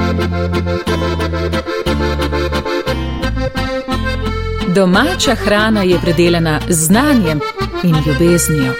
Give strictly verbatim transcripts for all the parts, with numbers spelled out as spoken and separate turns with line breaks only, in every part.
Domača hrana je predelana z znanjem in ljubeznijo.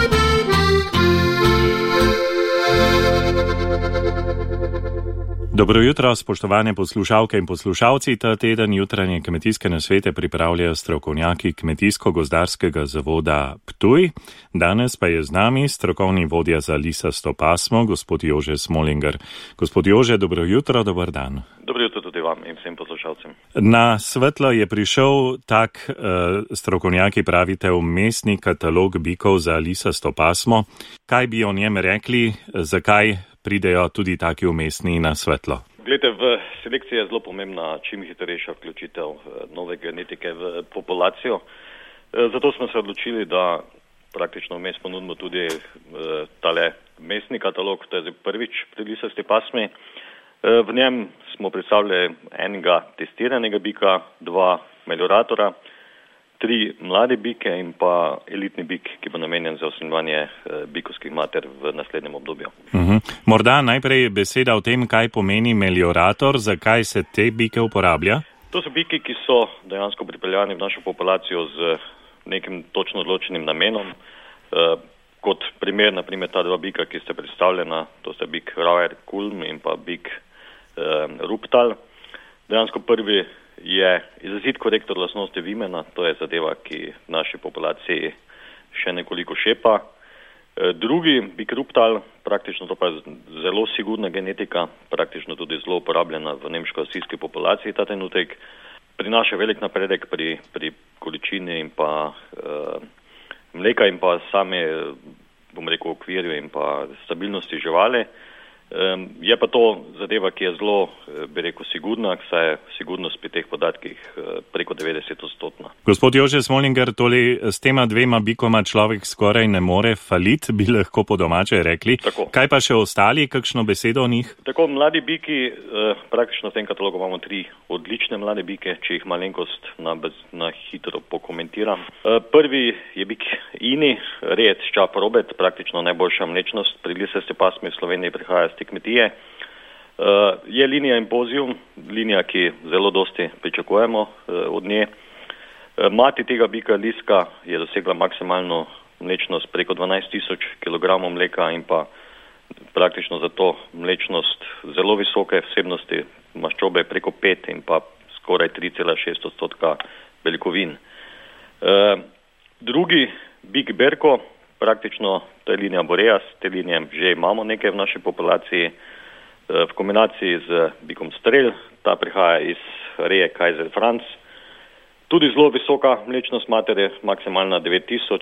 Dobro jutro, spoštovane poslušalke in poslušalci. Ta teden jutranje kmetijske nasvete pripravljajo strokovnjaki Kmetijsko-gozdarskega zavoda Ptuj. Danes pa je z nami strokovni vodja za lisasto pasmo, gospod Jože Smolinger. Gospod Jože, dobro jutro, dober dan.
Dobro jutro tudi vam in vsem poslušalcem.
Na svetlo je prišel tak, uh, strokovnjaki pravite, umestni katalog bikov za lisasto pasmo. Kaj bi o njem rekli, zakaj pridejo tudi taki umestni na svetlo?
Glede, v selekciji je zelo pomembna čim hitrejša vključitev nove genetike v populacijo. Zato smo se odločili, da praktično vmes ponudimo tudi tale umestni katalog, to je prvič pri lisasti pasmi. V njem smo predstavili enega testiranega bika, dva melioratora, tri mlade bike in pa elitni bik, ki bo namenjen za osnovanje bikovskih mater v naslednjem obdobju.
Uh-huh. Morda najprej beseda o tem, kaj pomeni meliorator, zakaj se te bike uporablja?
To so biki, ki so dejansko pripeljani v našo populacijo z nekim točno odločenim namenom. Kot primer, naprimer ta dva bika, ki ste predstavljena, to sta bik Rauer Kulm in pa bik Ruptal. Dejansko prvi je izrazit korektor lastnosti vimena, to je zadeva, ki naši populaciji še nekoliko šepa. Drugi, bik Ruptal, praktično to pa je zelo sigurna genetika, praktično tudi zelo uporabljena v nemško-asijski populaciji ta trenutek, prinaša velik napredek pri, pri količini in pa uh, mleka in pa same, bom rekel, okvirju in pa stabilnosti živali. Je pa to zadeva, ki je zelo, bi rekel, sigurna, saj je sigurnost pri teh podatkih preko devetdeset odstotna.
Gospod Jože Smolinger, tole s tema dvema bikoma človek skoraj ne more falit, bi lahko po domače rekli.
Tako.
Kaj pa še ostali, kakšno besedo o njih?
Tako, mladi biki, praktično v tem katalogu imamo tri odlične mlade bike, če jih malenkost na, na hitro pokomentiram. Prvi je bik Ini, rejec Čap Robert, praktično najboljša mlečnost pri lisasti pasmi v Sloveniji prihaja z te kmetije. Uh, je linija Impozium, linija, ki zelo dosti pričakujemo uh, od nje. Uh, mati tega bika Liska je dosegla maksimalno mlečnost preko dvanajst tisoč kilogramov mleka in pa praktično za to mlečnost zelo visoke vsebnosti maščobe preko pet in pa skoraj tri cela šest odstotka beljakovin. Uh, drugi bik Berko, praktično to je linija Boreas, te linije že imamo nekaj v naši populaciji v kombinaciji z bikom Strel, ta prihaja iz reje Kaiser Franz. Tudi zelo visoka mlečnost matere, maksimalna devet tisoč,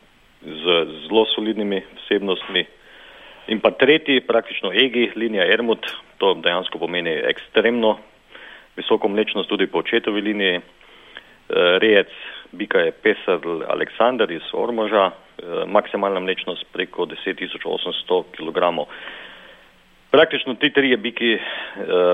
z zelo solidnimi vsebnostmi. In pa tretji, praktično Egi, linija Ermut, to dejansko pomeni ekstremno visoko mlečnost tudi po očetovi liniji. Rejec bika je Pesadl Aleksandar iz Ormoža, maksimalna mlečnost preko deset tisoč osemsto kilogramov. Praktično ti trije biki eh,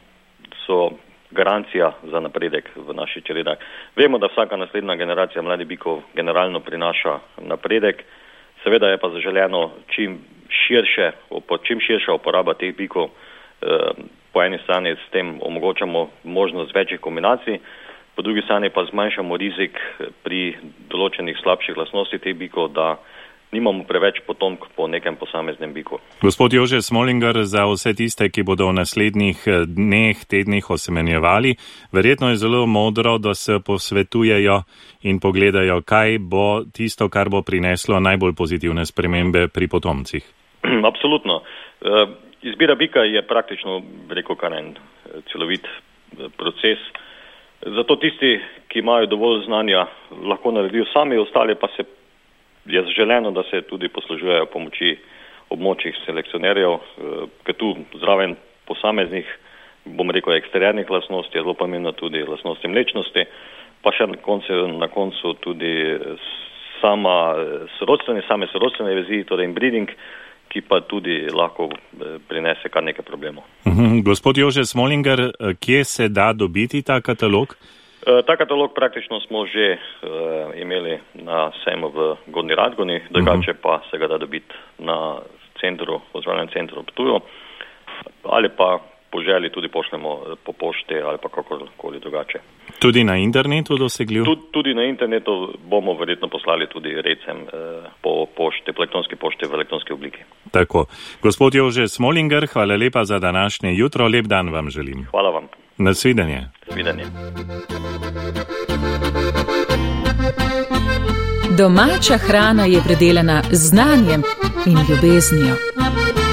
so garancija za napredek v naših čredah. Vemo, da vsaka naslednja generacija mladih bikov generalno prinaša napredek, seveda je pa zaželeno čim širše, čim širša uporaba teh bikov. Eh, po eni strani s tem omogočamo možnost večjih kombinacij, po drugi strani pa zmanjšamo rizik pri določenih slabših lastnostih teh bikov, da nimamo preveč potomk po nekem posameznem biku.
Gospod Jože Smolinger, za vse tiste, ki bodo v naslednjih dneh, tednih osemenjevali, verjetno je zelo modro, da se posvetujejo in pogledajo, kaj bo tisto, kar bo prineslo najbolj pozitivne spremembe pri potomcih.
Absolutno. Izbira bika je praktično, rekel, kar en celovit proces. Zato tisti, ki imajo dovolj znanja, lahko naredijo sami, ostali pa se je zaželeno, da se tudi poslužujejo pomoči območjih selekcionerjev, ker tu zraven posameznih, bom rekel, eksternih lastnosti, je zelo pomembno tudi lastnosti mlečnosti, pa še na koncu, na koncu tudi sama sorodstvene, same sorodstvene vezi, torej inbreeding, ki pa tudi lahko prinese kar nekaj problemov.
Uh-huh. Gospod Jože Smolinger, kje se da dobiti ta katalog?
Ta katalog praktično smo že uh, imeli na sejmu v Gornji Radgoni, drugače pa se ga da dobiti na centru, oziroma centru v Ptuju, ali pa po želji tudi pošljemo po pošte ali pa kakorkoli drugače.
Tudi na internetu dosegljiv?
Tud, tudi na internetu bomo verjetno poslali tudi recem eh, po pošte, po elektronski pošte v elektronski obliki.
Tako. Gospod Jože Smolinger, hvala lepa za današnje jutro. Lep dan vam želim.
Hvala vam.
Nasvidenje.
Nasvidenje.
Domača hrana je predelana z znanjem in ljubeznijo.